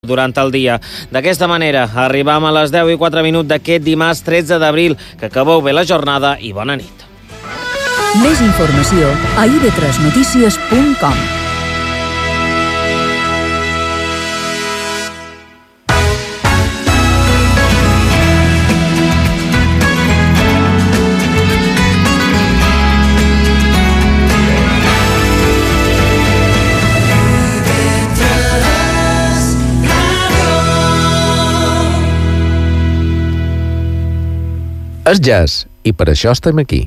durant el dia. D'aquesta manera, arribam a les 10:04 d'aquest dimarts 13 d'abril. Que acabeu bé la jornada i bona nit. Més informació a ib3notícies.com. És jazz, i per això estem aquí.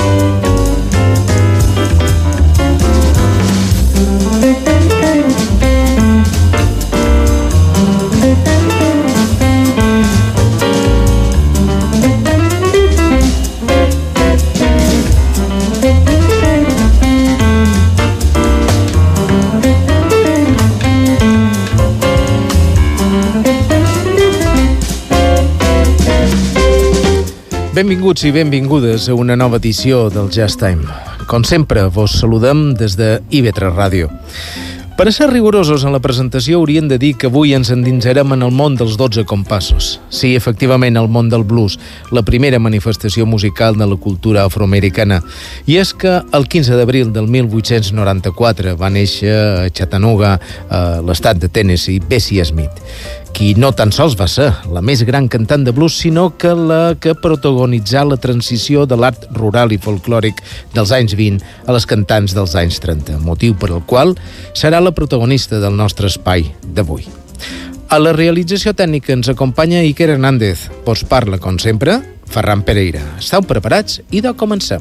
Benvinguts i benvingudes a una nova edició del Jazz Time. Com sempre, vos saludem des de IB3 Ràdio. Per a ser rigorosos en la presentació hauríem de dir que avui ens endinsarem en el món dels 12 compassos. Sí, efectivament, el món del blues, la primera manifestació musical de la cultura afroamericana. I és que el 15 d'abril del 1894 va néixer a Chattanooga, a l'estat de Tennessee, Bessie Smith, qui no tan sols va ser la més gran cantant de blues, sinó que la que protagonitzà la transició de l'art rural i folclòric dels anys 20 a les cantants dels anys 30, motiu per al qual serà la protagonista del nostre espai d'avui. A la realització tècnica ens acompanya Iker Hernández. Vos parla, com sempre, Ferran Pereira. Esteu preparats? Idò, comencem.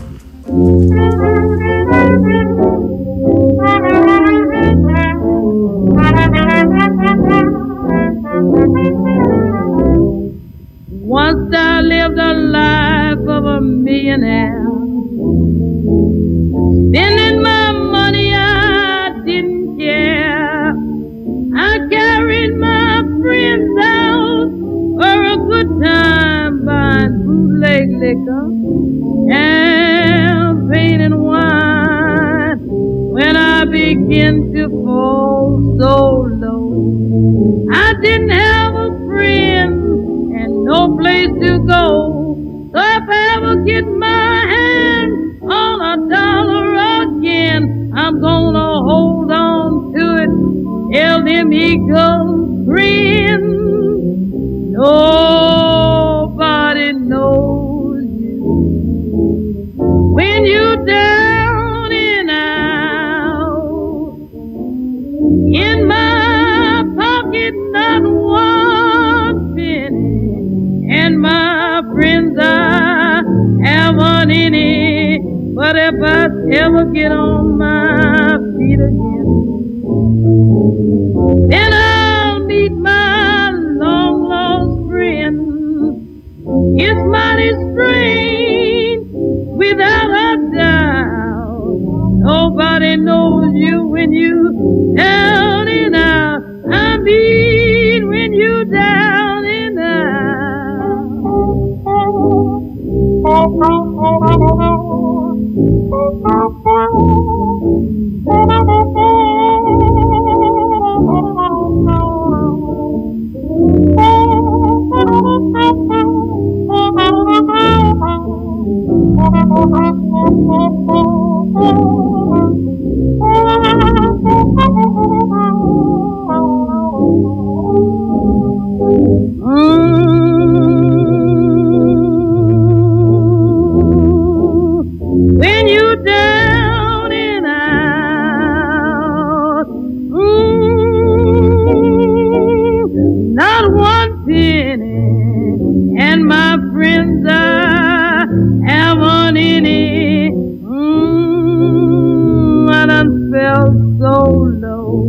Once I lived the life of a millionaire, spending my money I didn't care. I carried my friends out for a good time, buying bootleg liquor, champagne and wine. When I began to fall so low, I didn't have a friend, no place to go. So if I ever get my hand on $1 again, I'm gonna hold on to it till them eagles grin. Nobody knows you when you're down and out. In my pocket, not one penny, and my friends, I haven't any. But if I ever get on my feet again, then I'll meet my long-lost friend. It's mighty strange, without a doubt. Nobody knows you when you down and out. I mean when you down and out. When you down and out, not one penny, and my friends, I haven't any. I done felt so low.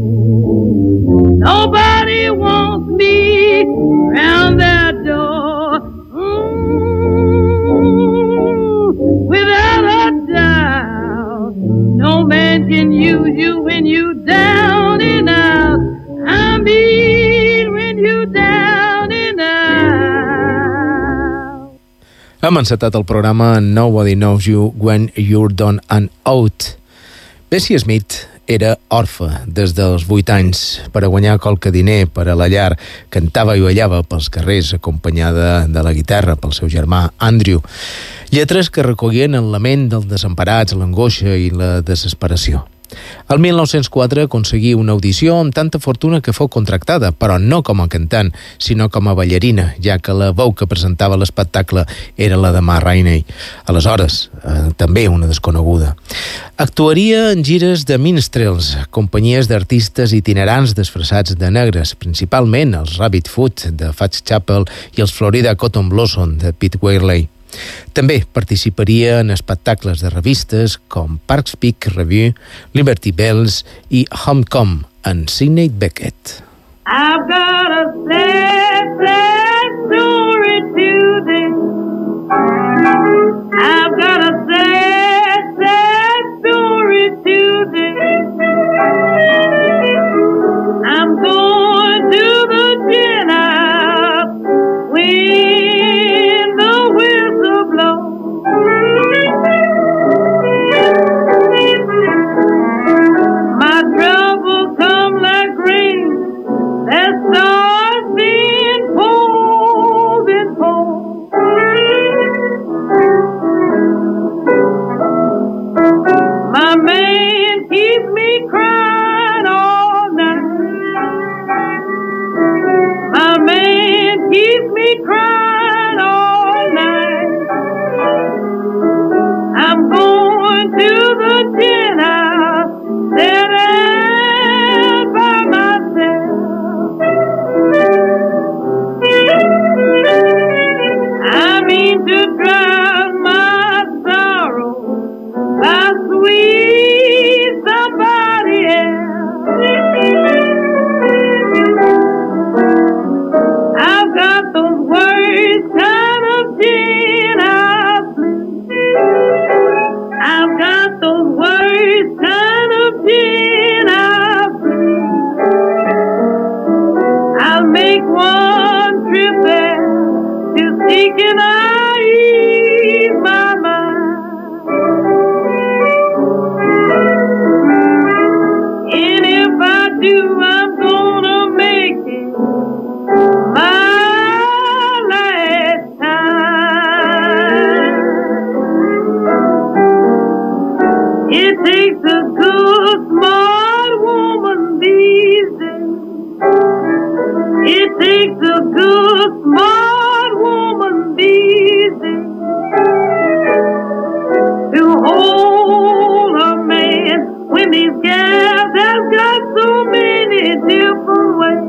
Nobody wants me round their door. Without a doubt, no man can use you when you down and out. I mean when you down and out. Hem encetat el programa Nobody Knows You When You're Done and Out. Bessie Smith era orfe des dels 8 anys. Per a guanyar qualque diner per a la llar, cantava i ballava pels carrers acompanyada de la guitarra pel seu germà Andrew. Lletres que recollien el lament dels desemparats, l'angoixa i la desesperació. El 1904 aconseguí una audició amb tanta fortuna que fou contractada, però no com a cantant, sinó com a ballarina, ja que la veu que presentava l'espectacle era la de Ma Rainey, aleshores també una desconeguda. Actuaria en gires de minstrels, companyies d'artistes itinerants disfressats de negres, principalment els Rabbit Foot de Fats Chappell i els Florida Cotton Blossom de Pete Wehrle. També participaria en espectacles de revistes com Parks Peak Review, Liberty Bells i Homecoming en Sidney Beckett. I've got a sad, sad story today. I've got a sad, sad story today. I'm going to the gin up when the whistle blows. My trouble come like rain that starts being poured and poured. My man keeps me crying all night. My man keeps me crying all night. I'm going to the gin house that out by myself. I mean to drown my sorrow by sweet somebody else. I've got those worst kind of gin house blues. I've got those worst kind of gin house blues. I'll make one trip there to seek and I ease my mind. And if I do, I'm gonna make it my last time. It takes a good, smart woman these days. It takes a good, smart woman these days to hold a man when these gals have got so many different ways.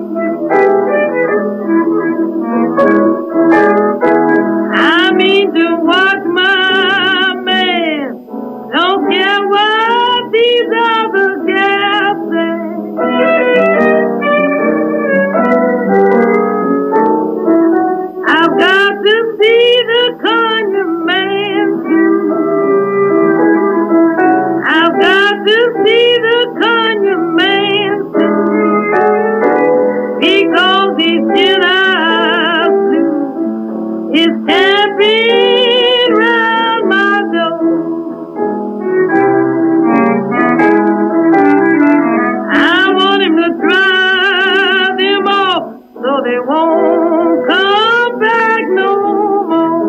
I mean to watch my man, don't care what these other gals say. I've got to see the Kanye man too. I've got to see the Kanye man too. Because he's gin house blues is tapping round my door. I want him to drive them off so they won't come back no more.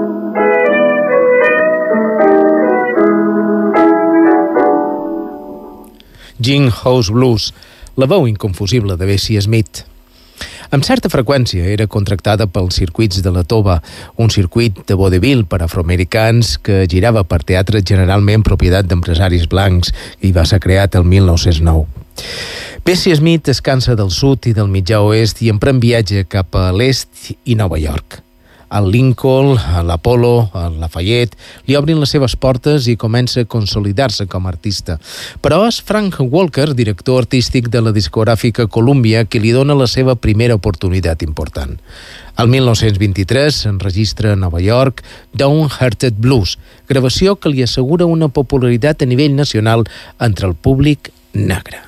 Gin House Blues, la veu inconfusible de Bessie Smith. Amb certa freqüència era contractada pels circuits de la Tova, un circuit de vodevil per afroamericans que girava per teatre generalment propietat d'empresaris blancs i va ser creat el 1909. Bessie Smith es cansa del sud i del mitjà oest i emprèn viatge cap a l'est i Nova York. Al Lincoln, a l'Apollo, a Lafayette, li obrin les seves portes i comença a consolidar-se com a artista. Però és Frank Walker, director artístic de la discogràfica Columbia, qui li dona la seva primera oportunitat important. El 1923 s'enregistra a Nova York Downhearted Blues, gravació que li assegura una popularitat a nivell nacional entre el públic negre.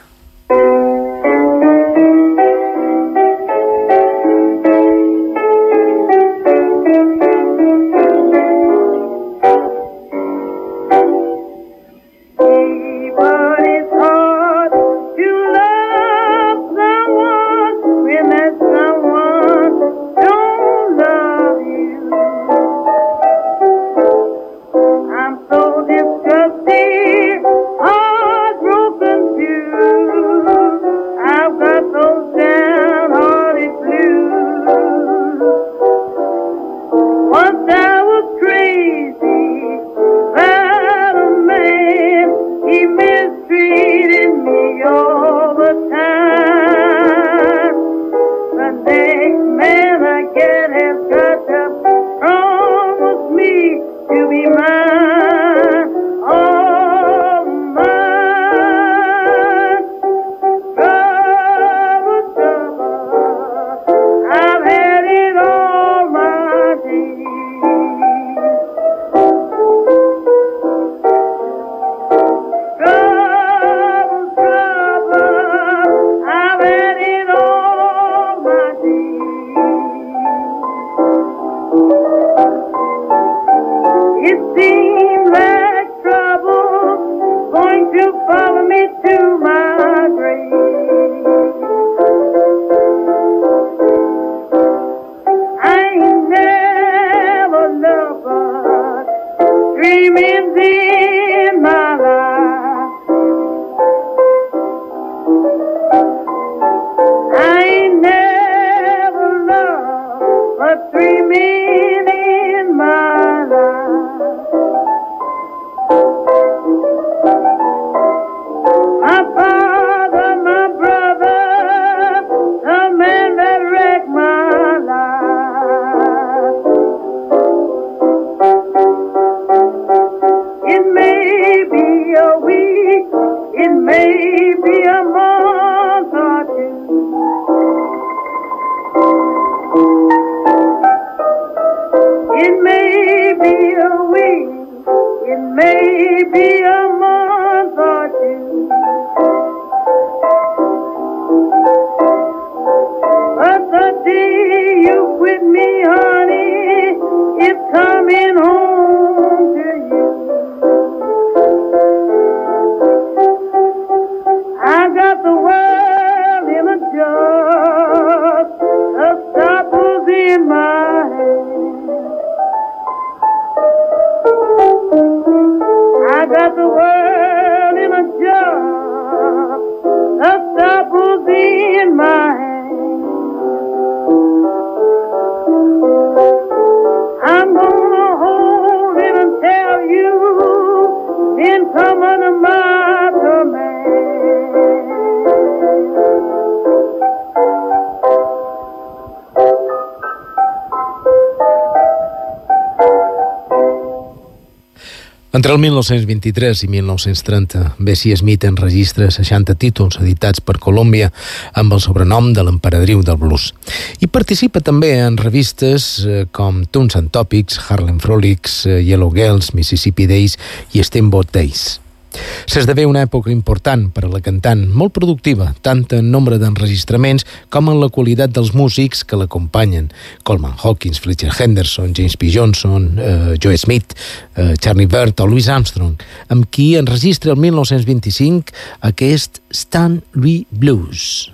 Entre el 1923 i 1930, Bessie Smith enregistra 60 títols editats per Columbia amb el sobrenom de l'emperadriu del blues. I participa també en revistes com Tunes and Topics, Harlem Frolics, Yellow Girls, Mississippi Days i Steamboat Days. S'esdevé una època important per a la cantant, molt productiva, tant en nombre d'enregistraments com en la qualitat dels músics que l'acompanyen. Coleman Hawkins, Fletcher Henderson, James P. Johnson, Joe Smith, Charlie Byrd o Louis Armstrong, amb qui enregistra el 1925 aquest Stand Louis Blues.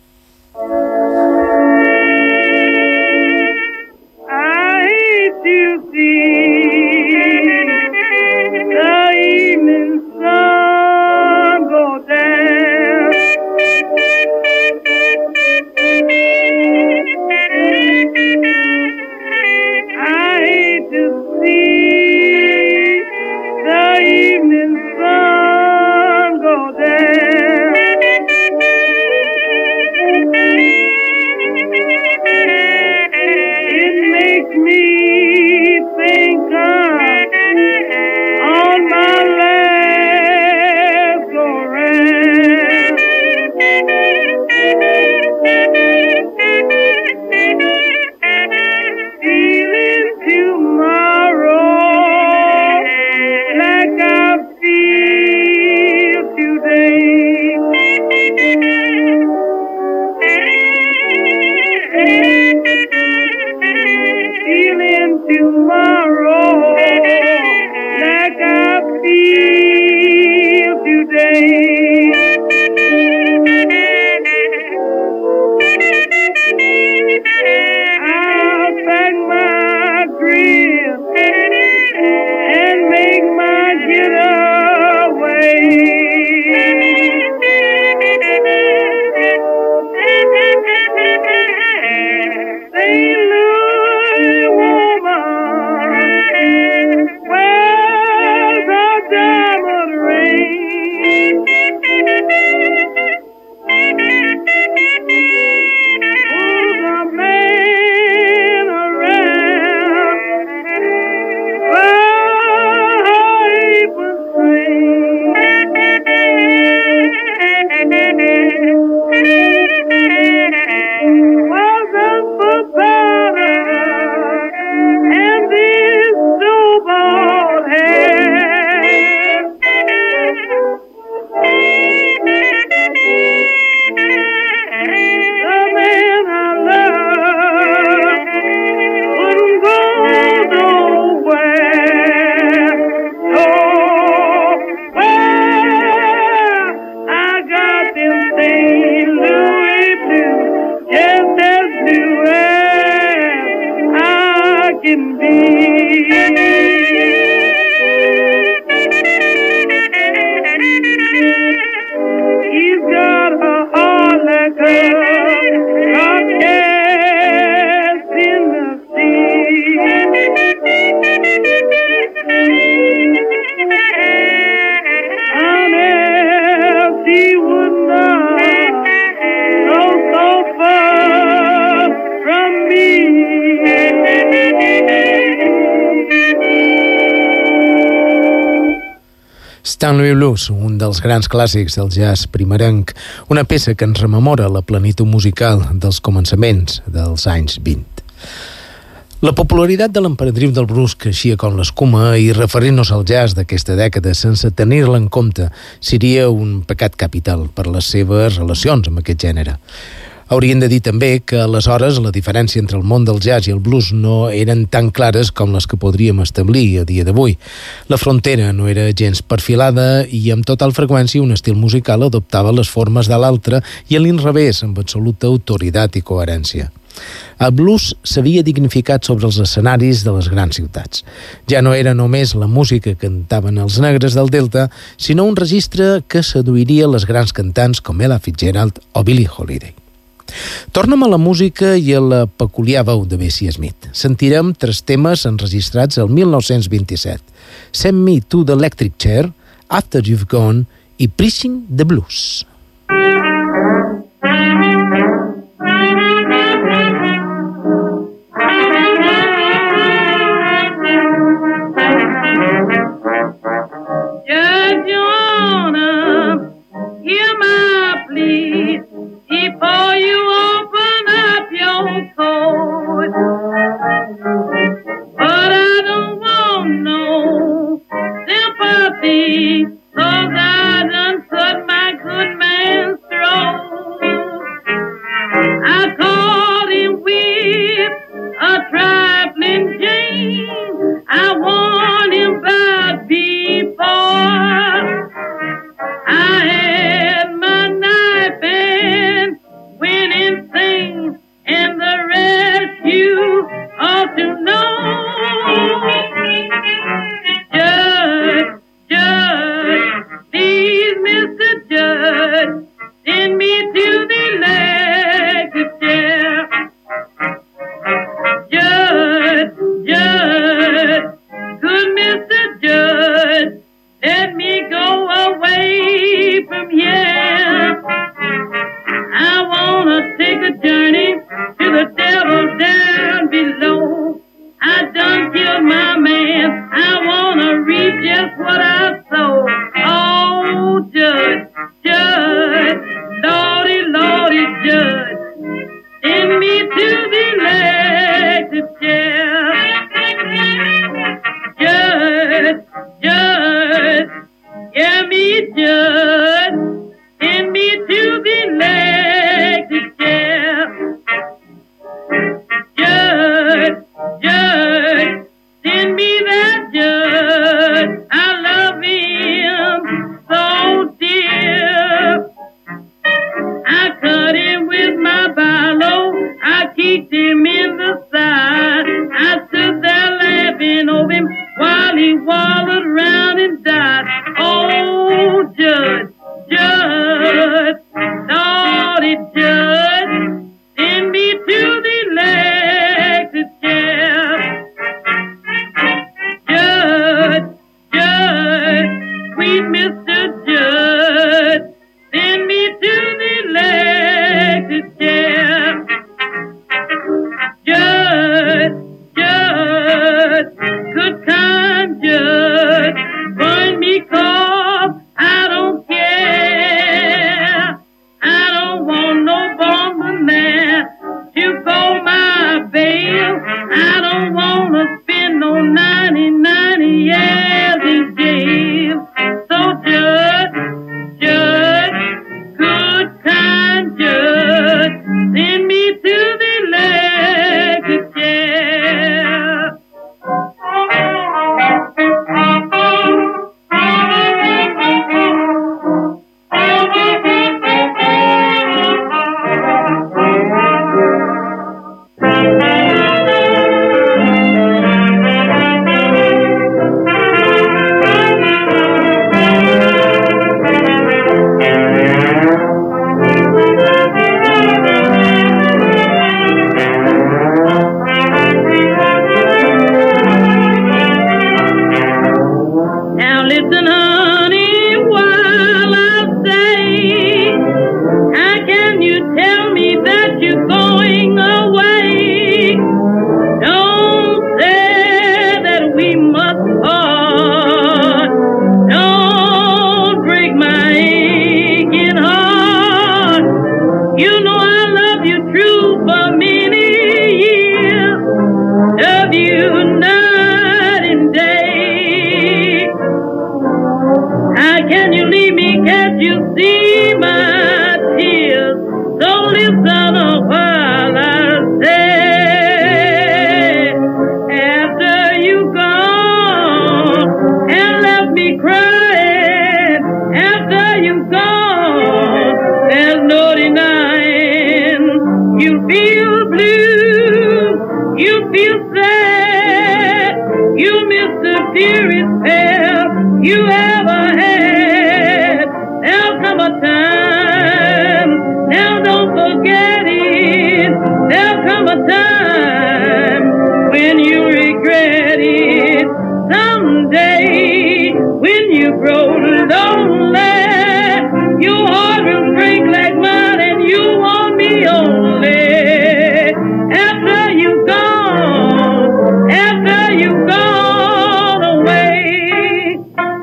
Stand Louis Blues, un dels grans clàssics del jazz primerenc, una peça que ens rememora la plenitud musical dels començaments dels anys 20. La popularitat de l'emperadriu del blues creixia com l'escuma i referint-nos al jazz d'aquesta dècada sense tenir-la en compte seria un pecat capital per les seves relacions amb aquest gènere. Hauríem de dir també que aleshores la diferència entre el món del jazz i el blues no eren tan clares com les que podríem establir a dia d'avui. La frontera no era gens perfilada i amb total freqüència un estil musical adoptava les formes de l'altre i a l'inrevés amb absoluta autoritat i coherència. El blues s'havia dignificat sobre els escenaris de les grans ciutats. Ja no era només la música que cantaven els negres del Delta, sinó un registre que seduiria les grans cantants com Ella Fitzgerald o Billie Holiday. Torna'm a la música i a la peculiar veu de Bessie Smith. Sentirem 3 temes enregistrats el 1927. Send Me to the Electric Chair, After You've Gone i Preaching the Blues. You miss the dearest pair you ever had. There'll come a time, now don't forget it. There'll come a time when you regret it. Someday, when you grow lonely, your heart will break like mine and you want me only. After you've gone away.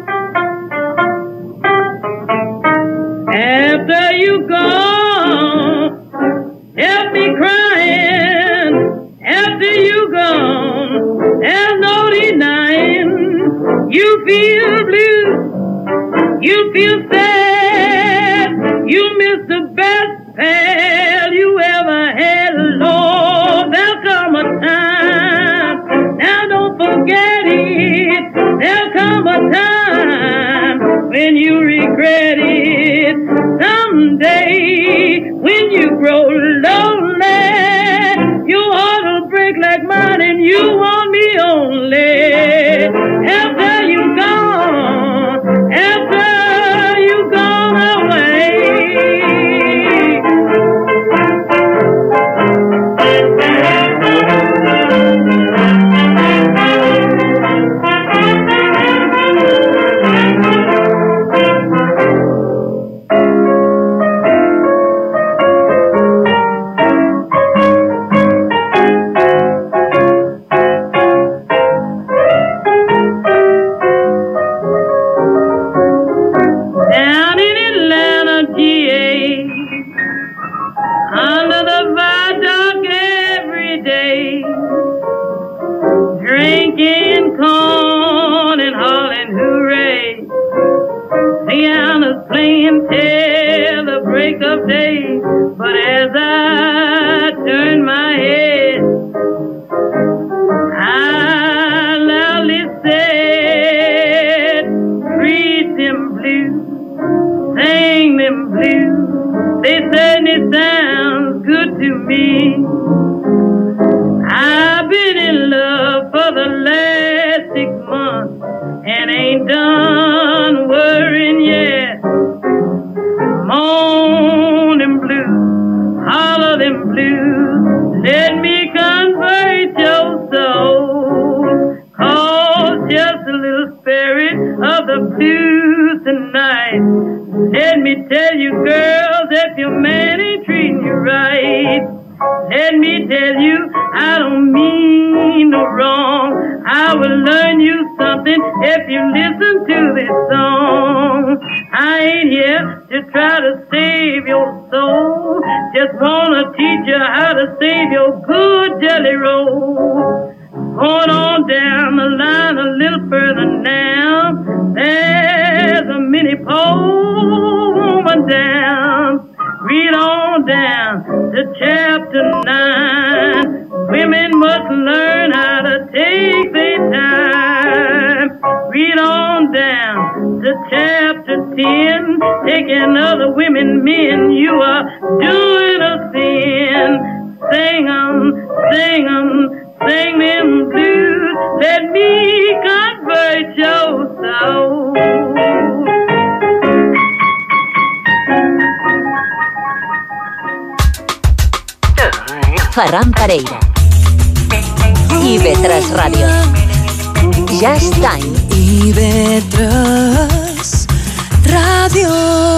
After you've gone, help me crying. After you've gone, there's no denying. You feel blue, you feel sad, you miss the best pal you ever had. Lord, there'll come a time, now don't forget it. There'll come a time when you regret it. Someday, when you grow lonely, your heart will break like mine and you want me only. After you've gone away. Ferran Pereira. IB3 Ràdio. Jazz Time. IB3 Ràdio.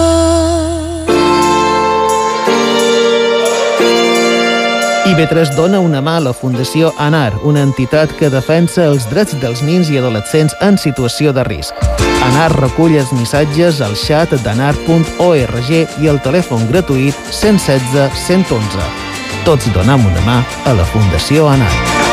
IB3 dona una mà a la Fundació ANAR, una entitat que defensa els drets dels nens i adolescents en situació de risc. ANAR recull els missatges al xat d'anar.org i al telèfon gratuït 116 111. Tots donem una mà a la Fundació ANAR.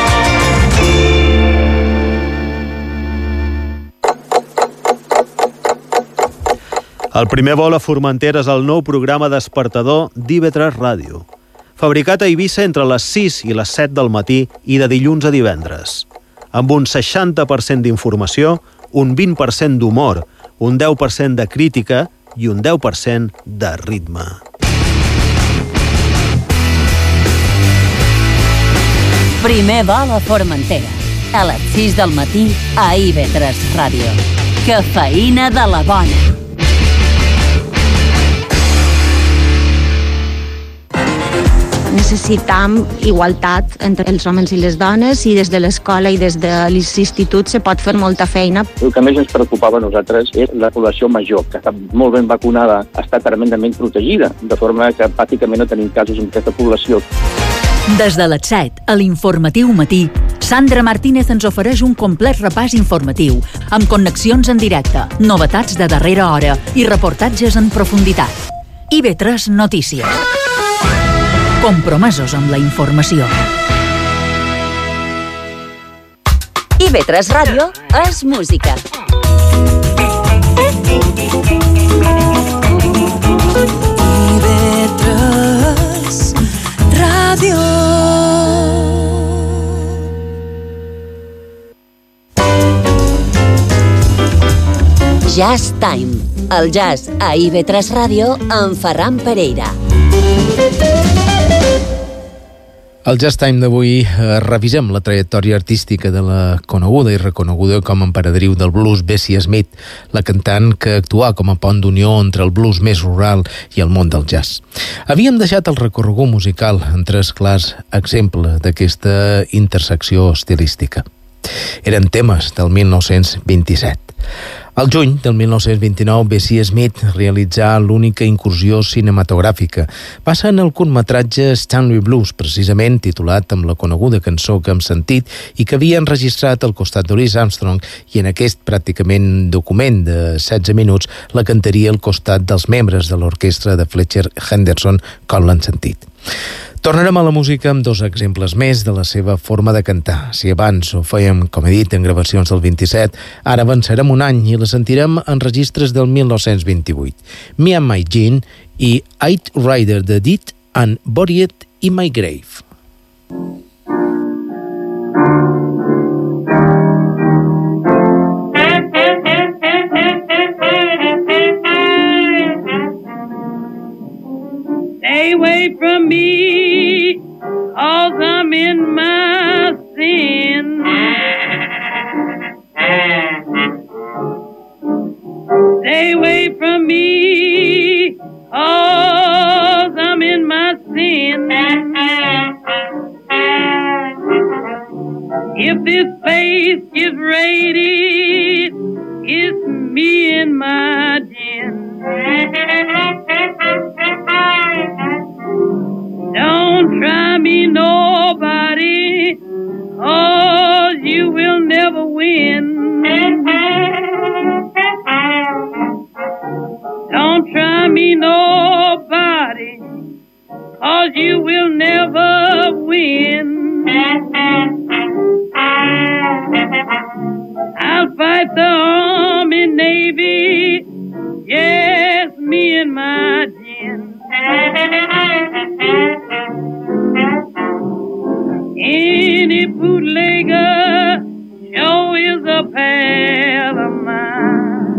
El primer vol a Formentera és el nou programa despertador d'IB3 Ràdio. Fabricat a Eivissa entre les 6 i les 7 del matí i de dilluns a divendres. Amb un 60% d'informació, un 20% d'humor, un 10% de crítica i un 10% de ritme. Primer vol a Formentera. a les 6 del matí a IB3 Ràdio. Cafeïna de la bona. Necessitam igualtat entre els homes i les dones i des de l'escola i des de l'institut se pot fer molta feina. El que més ens preocupava a nosaltres és la població major, que està molt ben vacunada, està tremendament protegida, de forma que pràcticament no tenim casos en aquesta població. Des de les 7, a l'Informatiu Matí, Sandra Martínez ens ofereix un complet repàs informatiu, amb connexions en directe, novetats de darrera hora i reportatges en profunditat. IB3 Notícies. Compromesos amb la informació. IB3 Ràdio és música. IB3 Ràdio. Jazz Time. El jazz a IB3 Ràdio amb Ferran Pereira. Al Jazz Time d'avui revisem la trajectòria artística de la coneguda i reconeguda com a emperadriu del blues Bessie Smith, la cantant que actuà com a pont d'unió entre el blues més rural i el món del jazz. Havíem deixat el recorregut musical en 3 clars exemples d'aquesta intersecció estilística. Eren temes del 1927. Al juny del 1929, Bessie Smith realitzà l'única incursió cinematogràfica. Va ser en el curtmetratge Stanley Blues, precisament titulat amb la coneguda cançó que hem sentit i que havia enregistrat al costat d'Louis Armstrong, i en aquest pràcticament document de 16 minuts la cantaria al costat dels membres de l'orquestra de Fletcher Henderson, com l'han sentit. Tornarem a la música amb 2 exemples més de la seva forma de cantar. Si abans ho fèiem, com he dit, en gravacions del 27, ara avançarem un any i la sentirem en registres del 1928. Me and My Jean i I'd Rather the Dead and Buried in My Grave. Stay away from me, 'cause I'm in my sin. Stay away from me, 'cause I'm in my sin. If this place is raided, it's me and my gin. Don't try me, nobody, 'cause you will never win. Don't try me, nobody, 'cause you will never win. I'll fight the Army, Navy, yes, me and my gin. Any bootlegger sure is a pal of mine.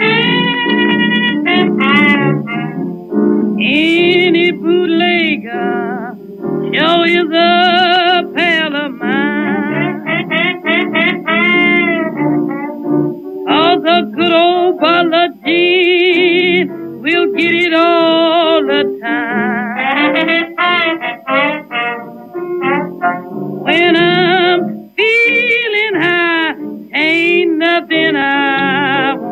Any bootlegger sure is a pal of mine. 'Cause a good old bottle of gin will get it all the time. When I'm feeling high, ain't nothing I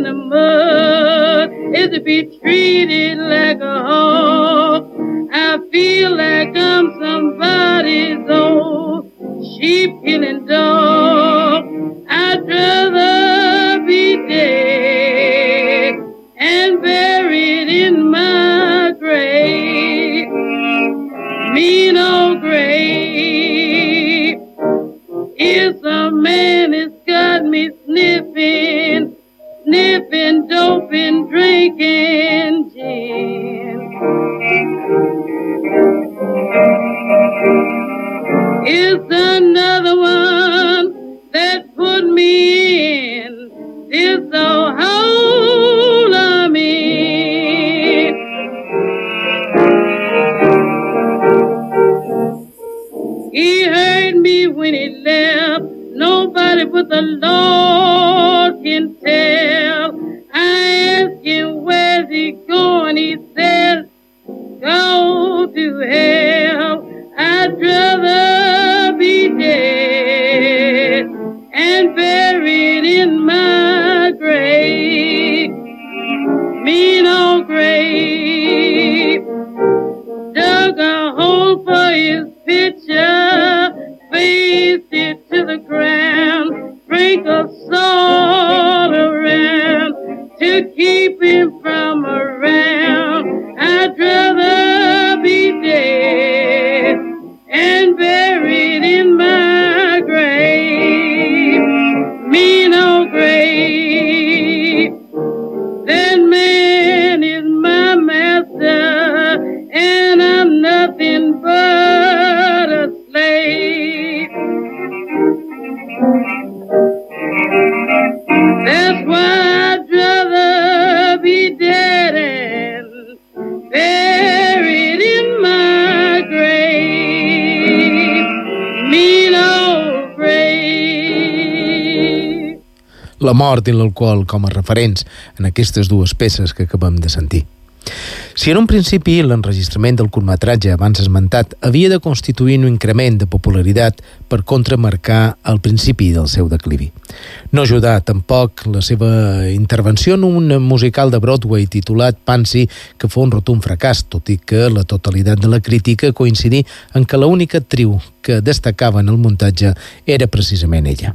the mud is to be treated like a hog. I feel like I'm somebody's old sheep killing dog. I'd rather be dead and buried in my grave, mean old grave. If some man has got me sniffing dope and drinking gin. It's another one that put me in this old hole I'm in. He heard me when he left. Nobody but the Lord can tell. I asked him, where's he going? He said, go to hell. I'd rather be dead and buried in my grave, mean old grave. Dug a hole for his picture, faced it to the ground, sprinkle salt around to keep him from around. I'd rather be dead and buried in my grave, mean old grave. That man is my master, and I'm nothing but a slave. That's why I'd rather be dead and buried in my grave, mean old grave. La mort i l'alcohol com a referents en aquestes dues peces que acabem de sentir. Si en un principi l'enregistrament del curtmetratge abans esmentat havia de constituir un increment de popularitat per contramarcar el principi del seu declivi. No ajudà tampoc la seva intervenció en un musical de Broadway titulat Pansy, que fou un rotund fracàs, tot i que la totalitat de la crítica coincidí en que l'única actriu que destacava en el muntatge era precisament ella.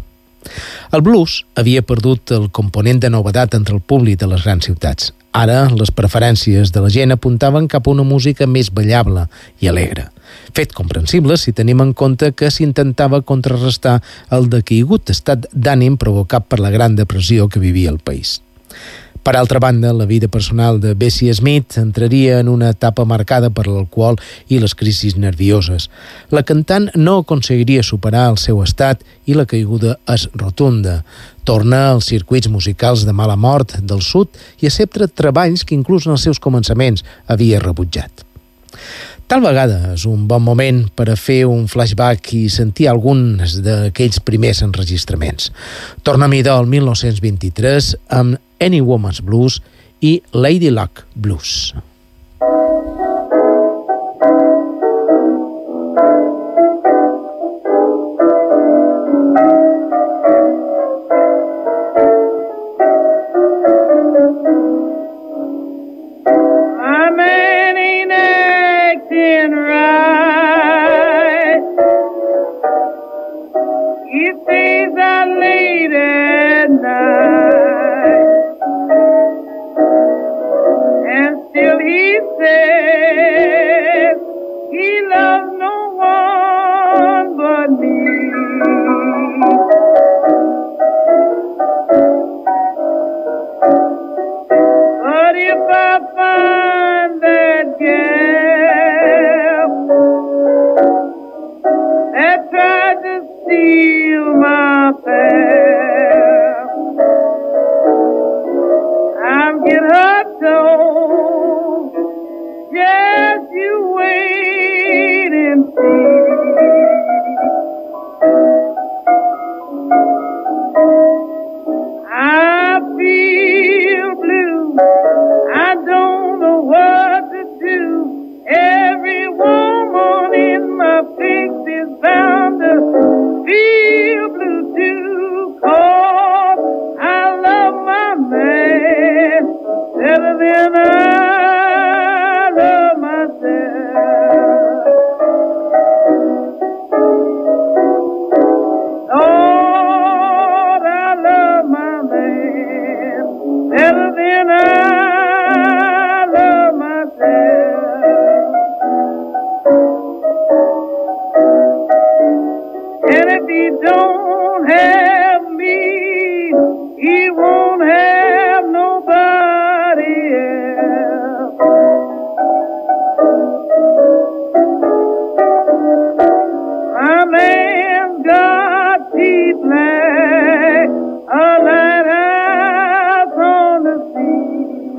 El blues havia perdut el component de novetat entre el públic de les grans ciutats. Ara, les preferències de la gent apuntaven cap a una música més ballable i alegre. Fet comprensible si tenim en compte que s'intentava contrarrestar el decaigut estat d'ànim provocat per la Gran Depressió que vivia el país. Per altra banda, la vida personal de Bessie Smith entraria en una etapa marcada per l'alcohol i les crisis nervioses. La cantant no aconseguiria superar el seu estat i la caiguda és rotunda. Torna als circuits musicals de mala mort del sud i accepta treballs que inclús en els seus començaments havia rebutjat. Tal vegada és un bon moment per a fer un flashback i sentir alguns d'aquells primers enregistraments. Tornem-hi del 1923 amb Any Woman's Blues i Lady Luck Blues. Feel blue too, 'cause I love my man. than I love myself. Lord, I love my man better than I love myself. And if he don't have me, he won't have nobody else. My man's got teeth like a lighthouse on the sea.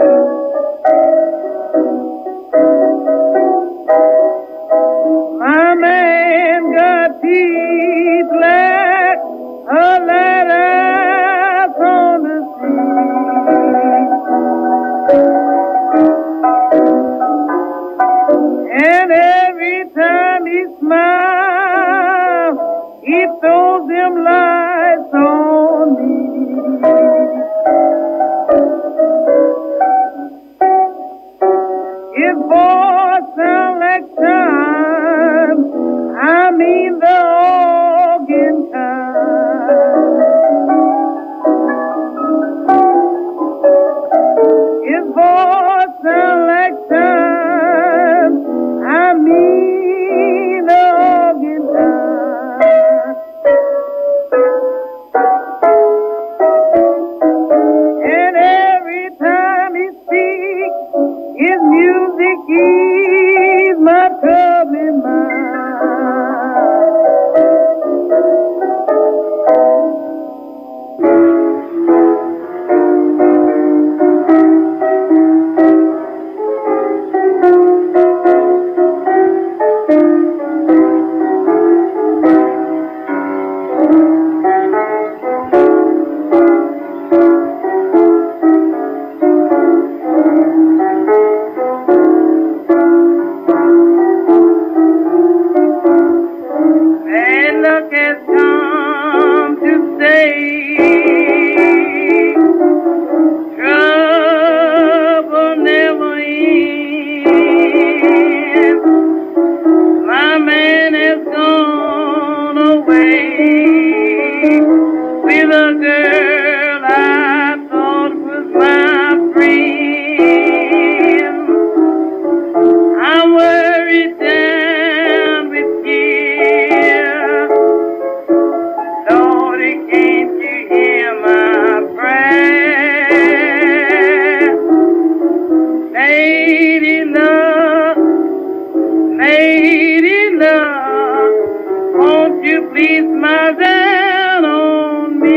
My man got teeth like a lighthouse on the sea. And every time he smiles, he throws them lights on me. His voice sounds like time, I mean the organ time. His voice sounds like time, I mean the organ time. And every time he speaks, his music is my troubling mind. And luck has come to stay. Trouble never ends. My man has gone away with a girl I thought was my friend. I'm worried down with guilt. Lord, can't you hear my prayer? Lady love, won't you please smile down on me?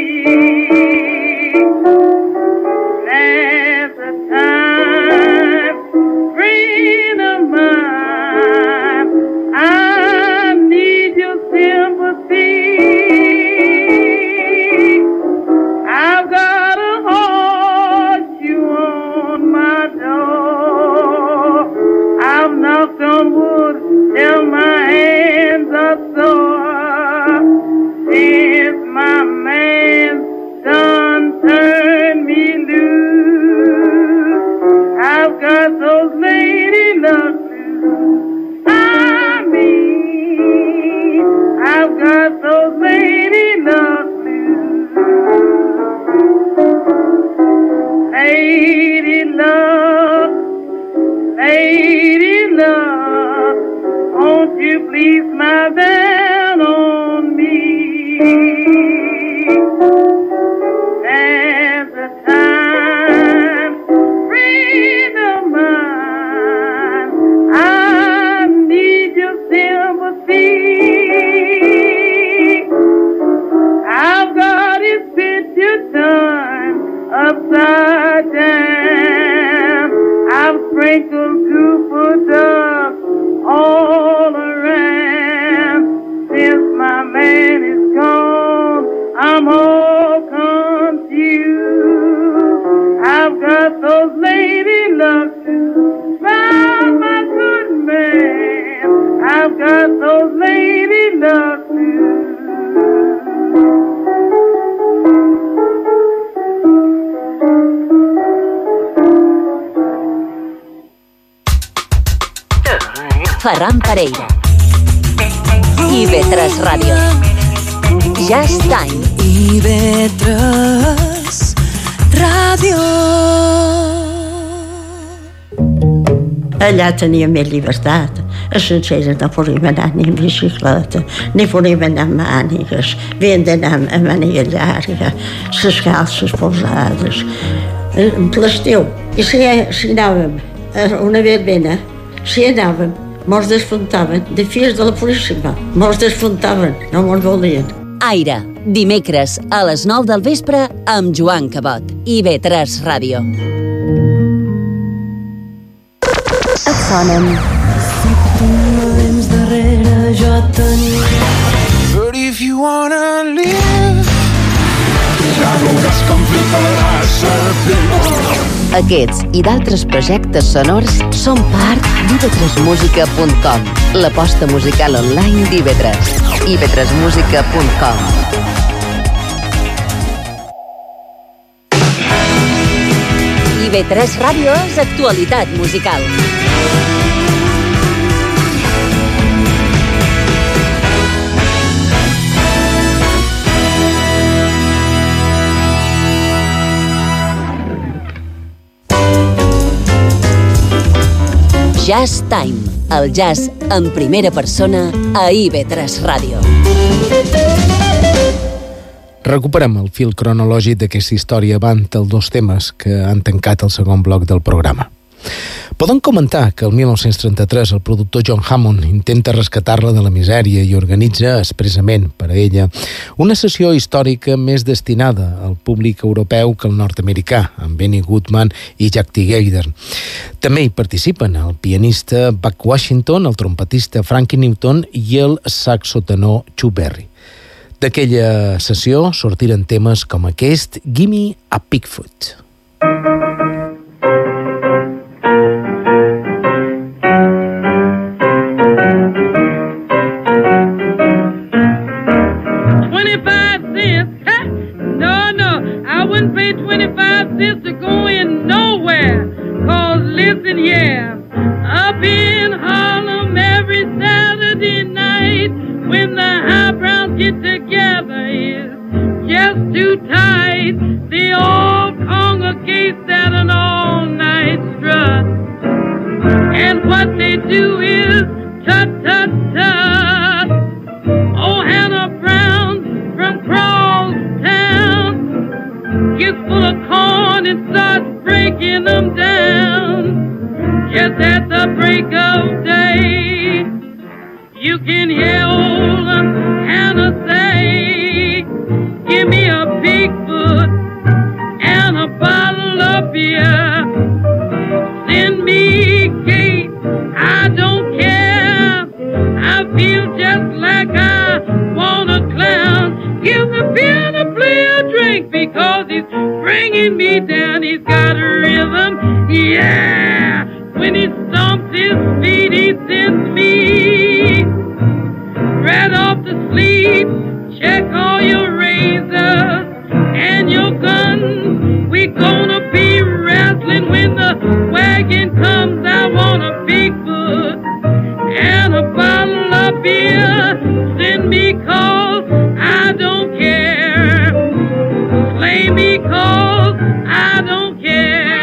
There's a time, friend of mine, I need your sympathy. I've got to hold you on my door. I've knocked on wood till my hands are sore. Since my man done turned me loose, I've got those lady luck blues. I mean, I've got those lady luck blues. Lady love, won't you please smile down on me? There's a time, friend of mine, I need your sympathy. I've got his picture turned upside down. I've sprinkled Cooper dust all around. Since my man is gone, I'm all confused. I've got those lady luck too. My good man, I've got those lady luck too. Ferran Pereira. IB3 Ràdio. Jazz Time. IB3 Ràdio. Allà tenia més llibertat. A Sencelles no podíem anar ni en bicicleta, ni podíem anar amb mànigues. Havien d'anar amb màniga llarga, les calces posades. L'estiu. I si anàvem a una verbena, si anàvem, mos desfrontaven de fills de la policia. Mos desfrontaven, no mos volien. Aire, dimecres a les 9 del vespre amb Joan Cabot. IB3 Ràdio. Et sonen. Si tu no vens darrere, jo tenia. But if you wanna live, ja veuràs com fliparàs a Aquests i d'altres projectes sonors són part d'ib3musica.com, l'aposta musical online d'IB3. ib3musica.com. IB3 Ràdio és actualitat musical. Jazz Time, el jazz en primera persona a IB3 Ràdio. Recuperem el fil cronològic d'aquesta història abans dels dos temes que han tancat el segon bloc del programa. Podem comentar que el 1933 el productor John Hammond intenta rescatar-la de la misèria i organitza expressament per a ella una sessió històrica més destinada al públic europeu que al nord-americà, amb Benny Goodman i Jack Teagader. També hi participen el pianista Buck Washington, el trompetista Frankie Newton i el saxotenor Chuck Berry. D'aquella sessió sortiren temes com aquest Gimme a Bigfoot. Pay 25 cents to go in nowhere. Cause listen, yeah, up in Harlem every Saturday night when the highbrows get together is just too tight. They all congregate at an all-night strut. And what they do is tut, tut, tut. Oh, Hannah Brown from Crosstown gets full of corn and starts breaking them down. Just at the break of day, you can hear old Hannah say, give me a Bigfoot and a bottle of beer. Send me cake, I don't care. I feel just like I want a clown. Give the piano player a drink because he's bringing me down. He's got a rhythm, yeah. When he stomps his feet, he sends me right off to sleep. Check all your razors and your guns. We gonna be wrestling when the wagon comes. I want a Bigfoot and a bottle of beer. Send me calls, I don't care. Slay me calls, I don't care.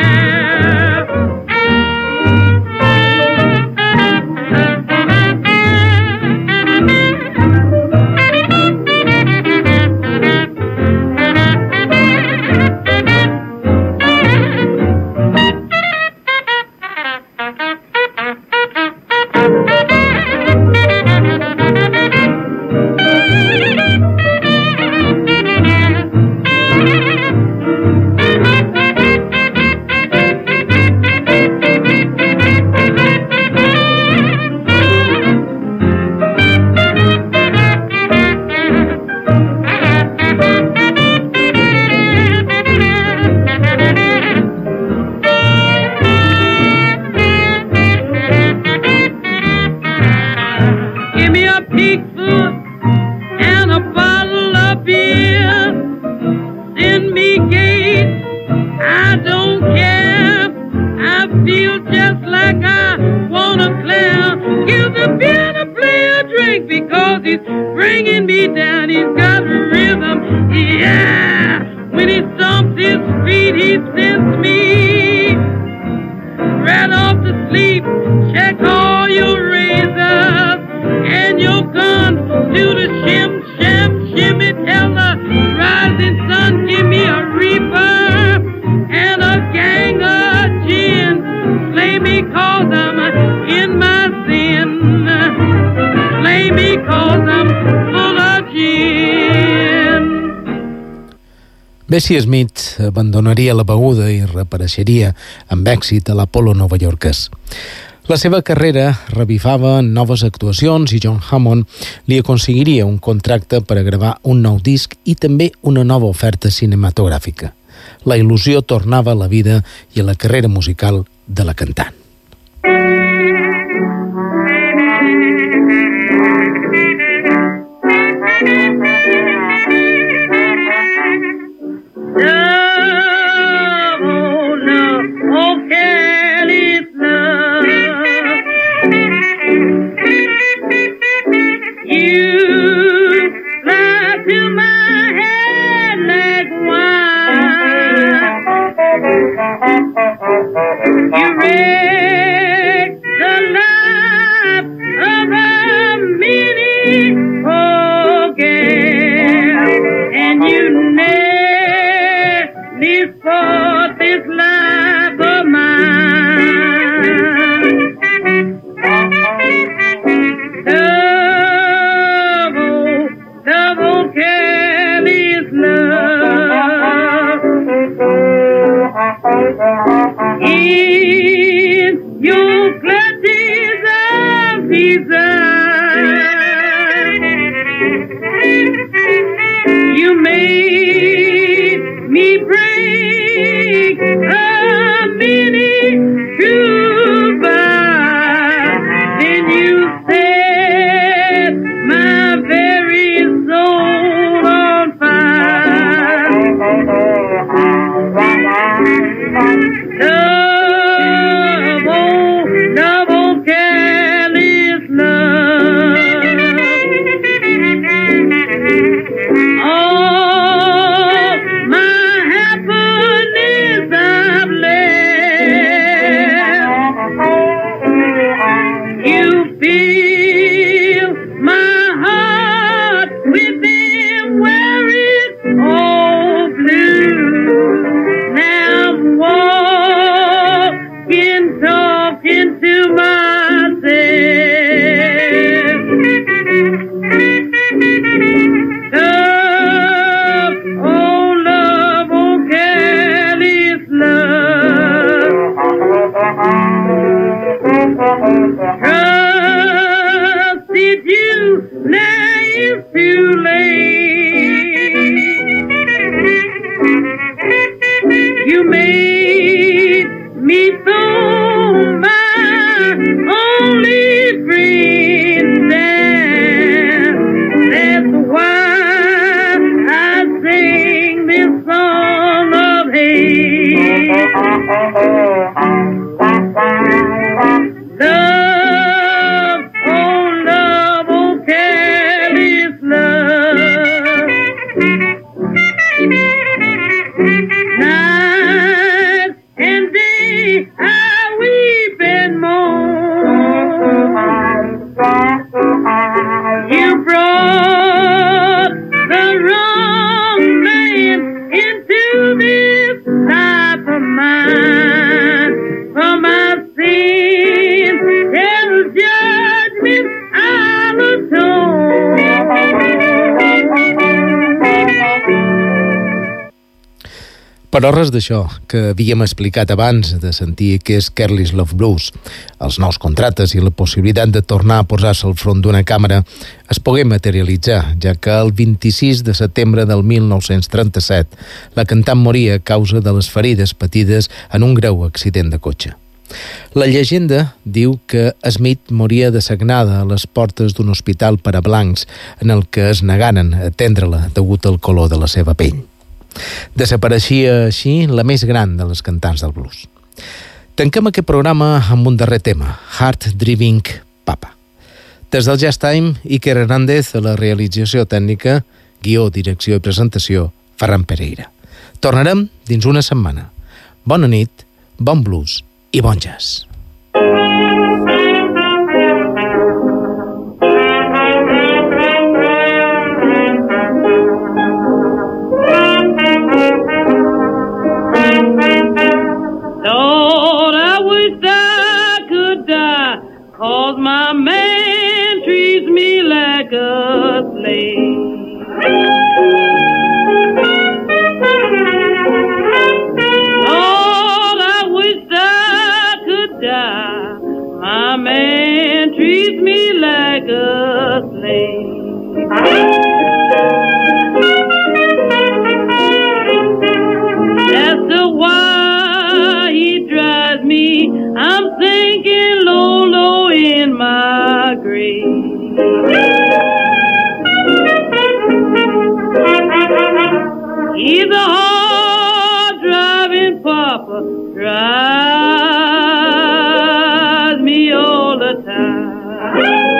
since me. Right off to sleep, check all your razors and your guns. Do the shim, shim, shimmy, tell the rising sun, give me a reaper and a gang of gin. Slay me cause I'm in my sin. Slay me cause I'm full of gin. Bessie Smith abandonaria la beguda i reapareixeria amb èxit a l'Apollo novaiorquès. La seva carrera revifava en noves actuacions i John Hammond li aconseguiria un contracte per a gravar un nou disc i també una nova oferta cinematogràfica. La il·lusió tornava a la vida i a la carrera musical de la cantant. You wrecked the life of a mini girl, and you nearly fought this life of mine. Double careless love. In your clutches of desire, you made me break a many true vows. Then you set my very soul on fire. Double careless love. All my happiness I've left. You fill my heart with them where it's all blue. Now I'm talking to myself. Love, oh careless love. Trusted you, now it's too late. You made me throw my only friend down. That's why I sing this song of hate. Love, oh careless love. Night and day I weep and moan. You brought the wrong man into this life of mine. For my sin, devil's judgment I'll atone. Però res d'això que havíem explicat abans de sentir que és Careless Love Blues, els nous contractes i la possibilitat de tornar a posar-se al front d'una càmera es pogué materialitzar, ja que el 26 de setembre del 1937 la cantant moria a causa de les ferides patides en un greu accident de cotxe. La llegenda diu que Smith moria dessagnada a les portes d'un hospital per a blancs en el que es negaren a atendre-la degut al color de la seva pell. Desapareixia així la més gran de les cantants del blues. Tanquem aquest programa amb un darrer tema, Heart Driving Papa. Des del Jazz Time, Iker Hernández a la realització tècnica, guió, direcció i presentació, Ferran Pereira. Tornarem dins una setmana. Bona nit, bon blues i bon jazz. Lord, I wish I could die, 'cause my man treats me like a slave. Lord, I wish I could die, my man treats me like a slave. That's the why he drives me. I'm sinking low, low in my grave. He's a hard driving papa, drives me all the time.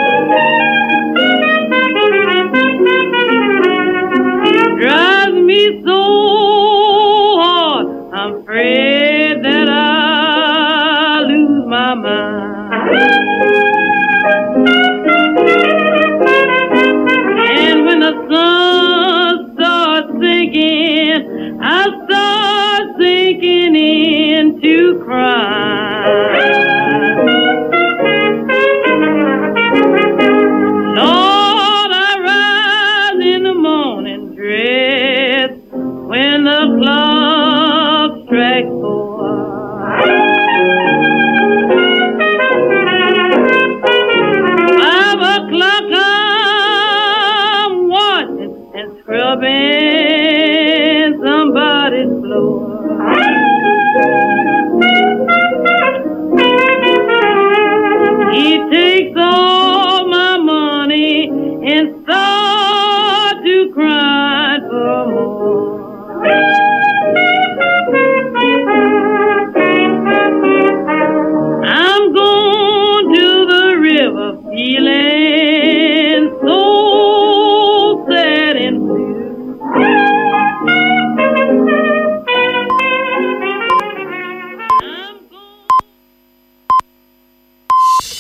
Drives me so hard, I'm afraid that I'll lose my mind. And when the sun starts sinking, I start sinking into crime.